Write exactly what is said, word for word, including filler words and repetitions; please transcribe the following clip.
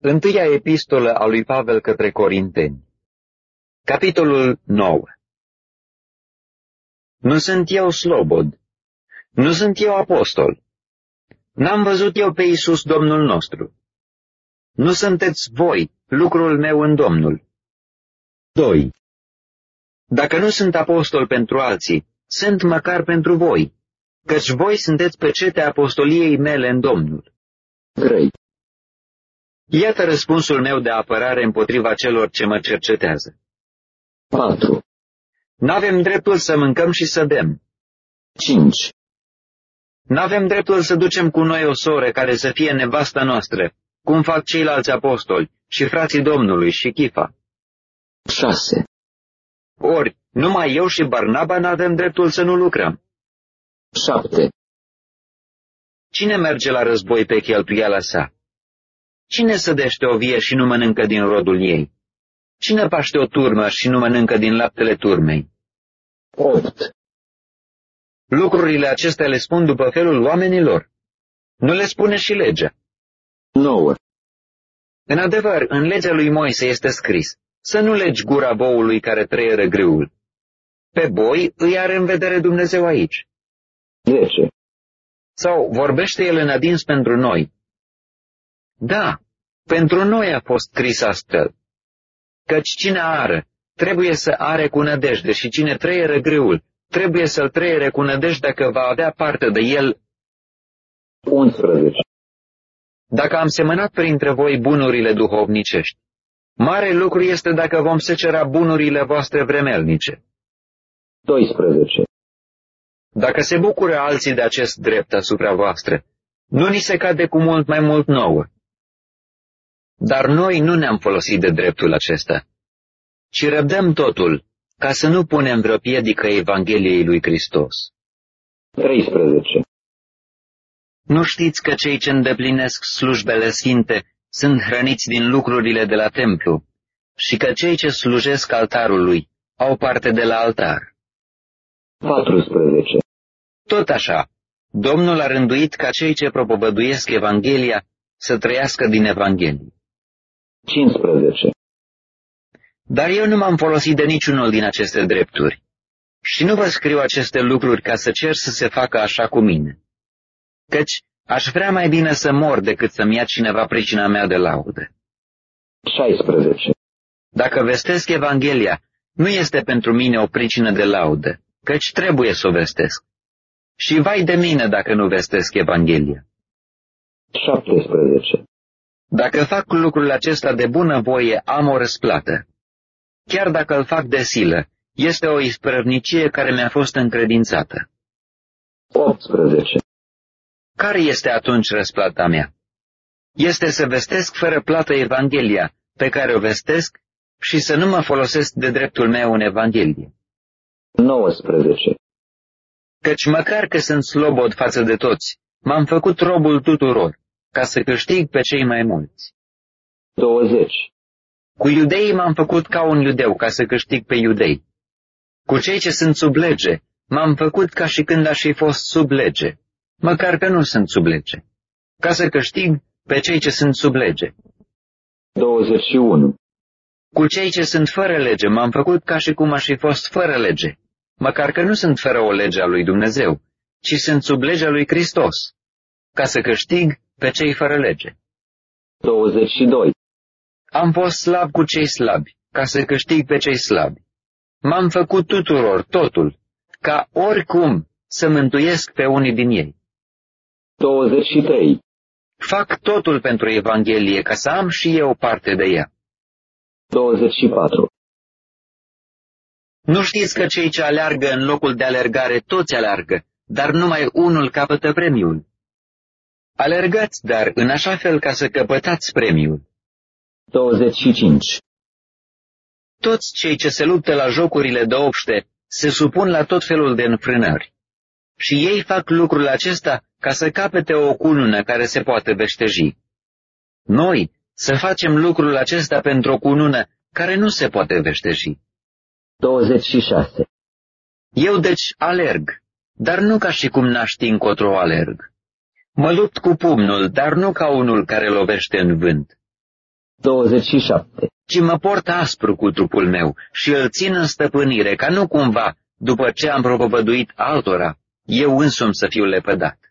Întâia epistolă a lui Pavel către Corinteni. Capitolul nouă. Nu sunt eu slobod, nu sunt eu apostol, n-am văzut eu pe Iisus Domnul nostru. Nu sunteți voi lucrul meu în Domnul. doi. Dacă nu sunt apostol pentru alții, sunt măcar pentru voi, căci voi sunteți pecetea apostoliei mele în Domnul. trei. Iată răspunsul meu de apărare împotriva celor ce mă cercetează. patru. N-avem dreptul să mâncăm și să bem. cinci. N-avem dreptul să ducem cu noi o soră care să fie nevasta noastră, cum fac ceilalți apostoli și frații Domnului și Chifa. șase. Ori, numai eu și Barnaba n-avem dreptul să nu lucrăm. șapte. Cine merge la război pe cheltuiala sa? Cine sădește o vie și nu mănâncă din rodul ei? Cine paște o turmă și nu mănâncă din laptele turmei? opt. Lucrurile acestea le spun după felul oamenilor. Nu le spune și legea. nouă. În adevăr, în legea lui Moise este scris, să nu legi gura boului care trăieră grâul. Pe boi îi are în vedere Dumnezeu aici. zece. Sau vorbește el în adins pentru noi? Da, pentru noi a fost scris astfel. Căci cine ară, trebuie să are cu nădejde și cine trăieră grâul, trebuie să-l trăiere cu nădejde că va avea parte de el. unsprezece. Dacă am semănat printre voi bunurile duhovnicești, mare lucru este dacă vom secera bunurile voastre vremelnice. doisprezece. Dacă se bucură alții de acest drept asupra voastră, nu ni se cade cu mult mai mult nouă. Dar noi nu ne-am folosit de dreptul acesta, ci răbdăm totul, ca să nu punem vreo piedică Evangheliei lui Hristos. treisprezece. Nu știți că cei ce îndeplinesc slujbele sfinte sunt hrăniți din lucrurile de la templu și că cei ce slujesc altarului au parte de la altar? paisprezece. Tot așa, Domnul a rânduit ca cei ce propovăduiesc Evanghelia să trăiască din Evanghelie. cincisprezece. Dar eu nu m-am folosit de niciunul din aceste drepturi și nu vă scriu aceste lucruri ca să cer să se facă așa cu mine, căci aș vrea mai bine să mor decât să-mi ia cineva pricina mea de laudă. șaisprezece. Dacă vestesc Evanghelia, nu este pentru mine o pricină de laudă, căci trebuie să o vestesc. Și vai de mine dacă nu vestesc Evanghelia. șaptesprezece. Dacă fac lucrul acesta de bună voie, am o răsplată. Chiar dacă îl fac de silă, este o isprăvnicie care mi-a fost încredințată. optsprezece. Care este atunci răsplata mea? Este să vestesc fără plată Evanghelia, pe care o vestesc, și să nu mă folosesc de dreptul meu în Evanghelie. nouăsprezece. Căci măcar că sunt slobod față de toți, m-am făcut robul tuturor, ca să câștig pe cei mai mulți. douăzeci. Cu iudeii m-am făcut ca un iudeu, ca să câștig pe iudei. Cu cei ce sunt sub lege, m-am făcut ca și când aș fi fost sub lege, măcar că nu sunt sub lege, ca să câștig pe cei ce sunt sub lege. douăzeci și unu. Cu cei ce sunt fără lege m-am făcut ca și cum aș fi fost fără lege, măcar că nu sunt fără o lege a lui Dumnezeu, ci sunt sub legea lui Hristos, ca să câștig pe cei fără lege. douăzeci și doi. Am fost slab cu cei slabi, ca să câștig pe cei slabi. M-am făcut tuturor totul, ca oricum să mântuiesc pe unii din ei. douăzeci și trei. Fac totul pentru Evanghelie, ca să am și eu parte de ea. douăzeci și patru. Nu știți că cei ce aleargă în locul de alergare toți aleargă, dar numai unul capătă premiul? Alergați, dar în așa fel ca să căpătați premiul. douăzeci și cinci. Toți cei ce se luptă la jocurile de obște se supun la tot felul de înfrânări. Și ei fac lucrul acesta ca să capete o cunună care se poate veșteji. Noi să facem lucrul acesta pentru o cunună care nu se poate veșteji. douăzeci și șase. Eu deci alerg, dar nu ca și cum n-aș ști încotro alerg. Mă lupt cu pumnul, dar nu ca unul care lovește în vânt, douăzeci și șapte. ci mă port aspru cu trupul meu și îl țin în stăpânire, ca nu cumva, după ce am propovăduit altora, eu însumi să fiu lepădat.